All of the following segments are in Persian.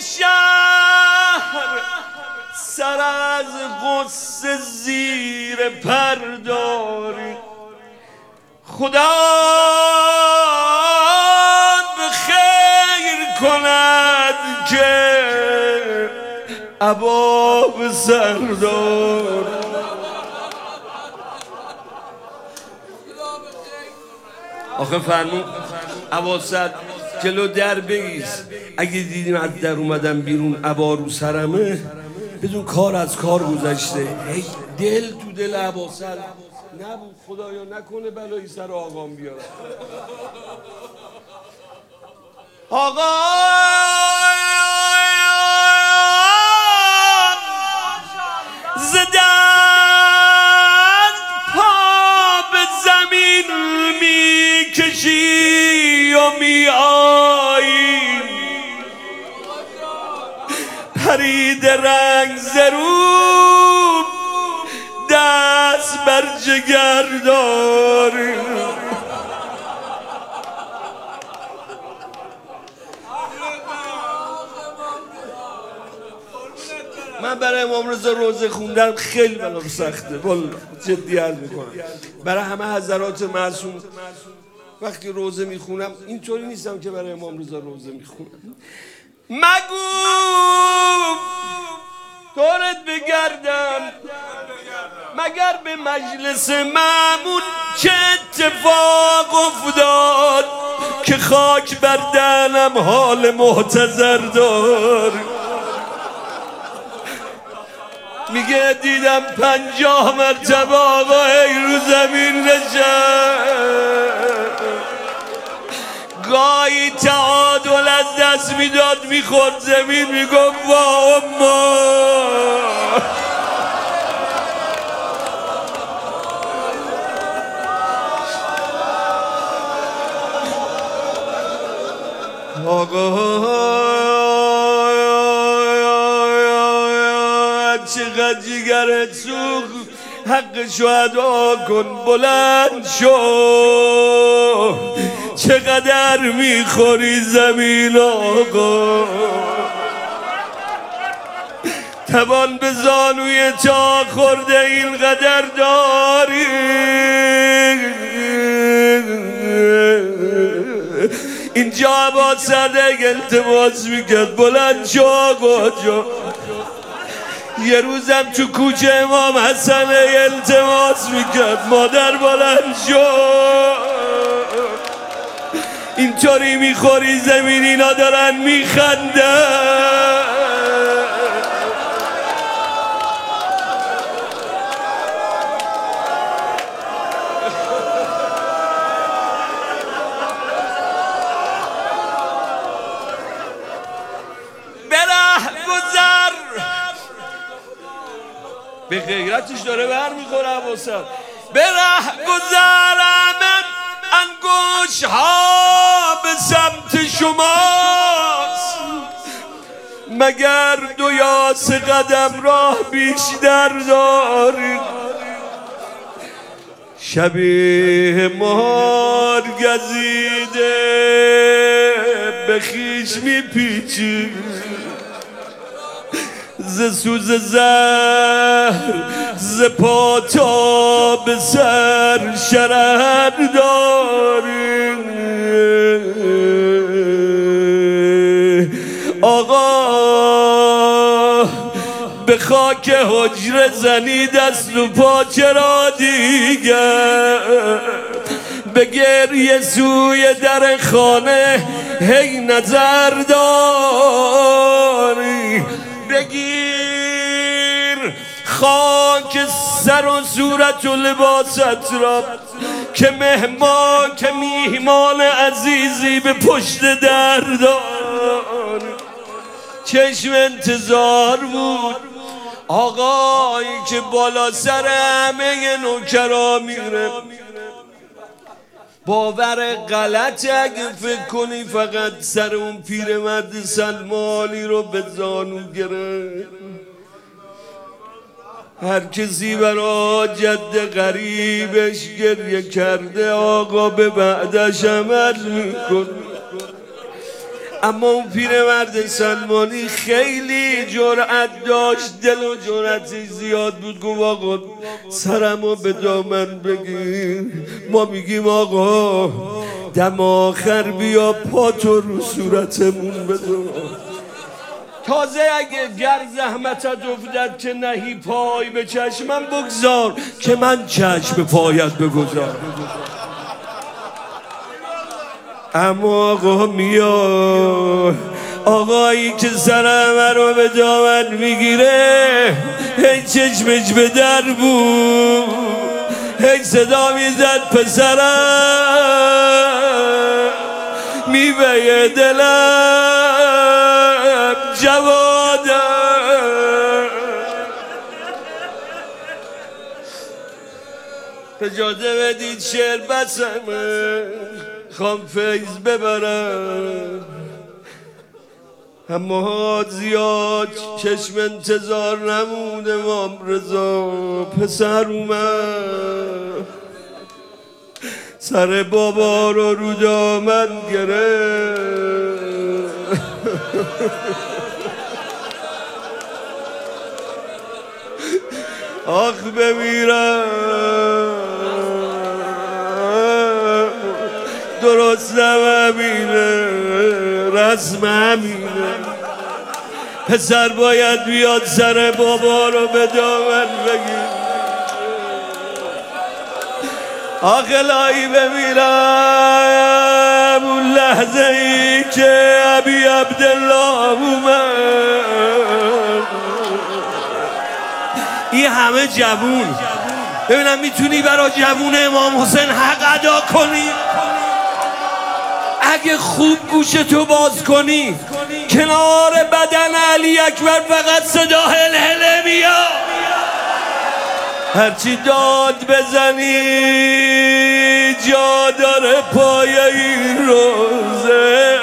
شهر سر از غصه زیر پرداری، خدا به خیر کند که ابا به سردار. آخه فرمون اواسط جلو در بایست، اگه دیدیم از در اومدم بیرون ابا رو سرمه بدون کار از کار گذشته. هی دل تو دل اواسط نبود خدایا نکنه بلایی سر آقام بیارم. آقا زدن پا به زمین میکشی و میایی، پرید رنگ زرون دست بر جگر داری. من برای امام رضا روزه خوندم خیلی بلا سخته، والله جدی عرض میکنم. برای همه حضرات معصوم وقتی روزه میخونم اینطوری نیستم که برای امام رضا روزه میخونم. مگو دورت بگردم مگر به مجلس مامون چه اتفاق افتاد که خاک بر دهنم حال محتضر دار. میگه دیدم 50 مرتبه آقا ای رو زمین نشست، گاهی تعادل از دست میداد میخورد زمین میگفت وا اما. آقا چقدر جگرت سوخت، حق شهدا کن بلند شو، چقدر میخوری زمین آقا. توان به زانوی تا خورده اینقدر داری، اینجا با صدق التماس میکرد بلند شو آقا جا. یه روزم تو کوچه امام حسن التماس میکرد مادر بلند شو، اینطوری میخوری زمین اینا دارن میخندن. به غیرتش داره بر میخوره عباسد. به ره گذرم انگوش ها به سمت شماست، مگر 2 یا 3 قدم راه بیشتر دارید. شبیه مار گزیده به خیش میپیچی، ز سوز زهر ز پا تا به سر شرر داری. آقا به خاک حجره زنی دست و پا چرا دیگر، به گریه سوی در خانه هی نظر داری. بگیر خاک سر و صورت و لباست را که میهمان عزیزی به پشت در دار. چشم انتظار بود آقایی که بالا سر همه نوکرا میره. باور غلط اگه فکر کنی فقط سر اون پیرمرد سلمانی رو به زانو گرفت. هر کسی برا جد غریبش گریه کرده آقا به بعدش عمل میکن. اما اون پیرمرد سلمانی خیلی جرأت داشت، دل و جرأتش زیاد بود. گفت آقا سرمو به دامن بگیر. ما میگیم آقا دم آخر بیا پاتو رو صورتمون بذار. تازه اگه گر زحمتت افتد که نهی پای به چشمم بگذار که من چشم پایت بگذار. اما آقا میاد، آقایی که سرم رو به دامن میگیره هی چشمش به در بود، هی صدا میزد پسرم میوه دلم جوادم. اجازه بدید شعر بسمه خوام فیض ببرم، اما زیاد چشم انتظار نمود امام رضا پسر اومد، سر بابا رو دامن گرفت. آخ بمیرم درست همینه، رسم همینه، پسر باید بیاد سر بابا رو به دامن بگیر. آخ الهی بمیرم اون لحظه ای که ابی عبدالله اومد. این همه جوون، ببینم میتونی برای جوون امام حسین حق ادا کنی؟ اگه خوب گوشتو باز کنی کنار بدن علی اکبر فقط صدا هلهله میاد. هرچی داد بزنی جا داره پای این روزه.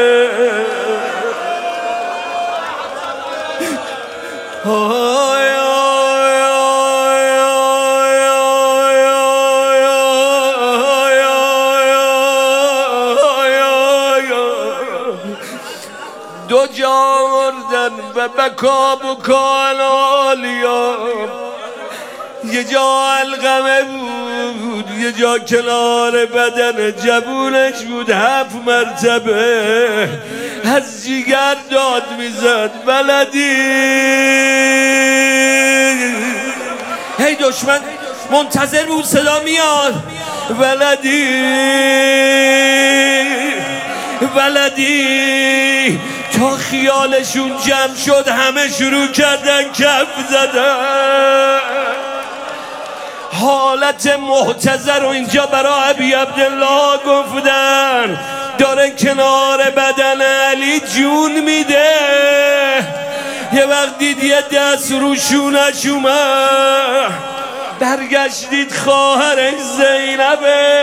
دو جا مردن و بکا بکان آلیا، یه جا علقمه بود یه جا کنار بدن جوونش بود. 7 مرتبه از جیگر داد میزد بلدی. هی دشمن منتظر بود صدا میاد ولدی تا خیالشون جمع شد همه شروع کردن کف زدن. حالت محتضر رو اینجا برای ابی عبدالله گفتن، داره کنار بدن علی جون میده. یه وقت دید یه دست رو شونش اومد، برگشتید خواهرش زینبه.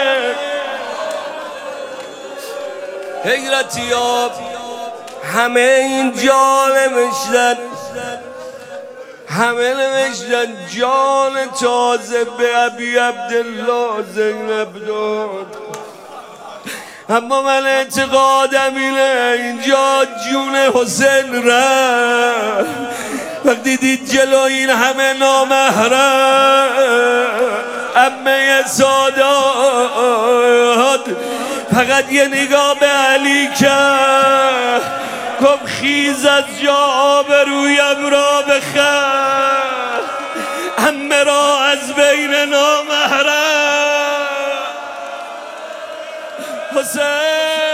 حیرتیاب همه اینجا نوشتن، همه نوشتن جان تازه به ابی عبدالله زینب داد. اما من اعتقادم اینه اینجا جون حسین رفت. وقتی دید جلو این همه نامحرم عمه سادات فقط یه نگاه به علی کرد، گفت خیز از جا آبرویم را بخر، عمه را از بین نامحرم حسین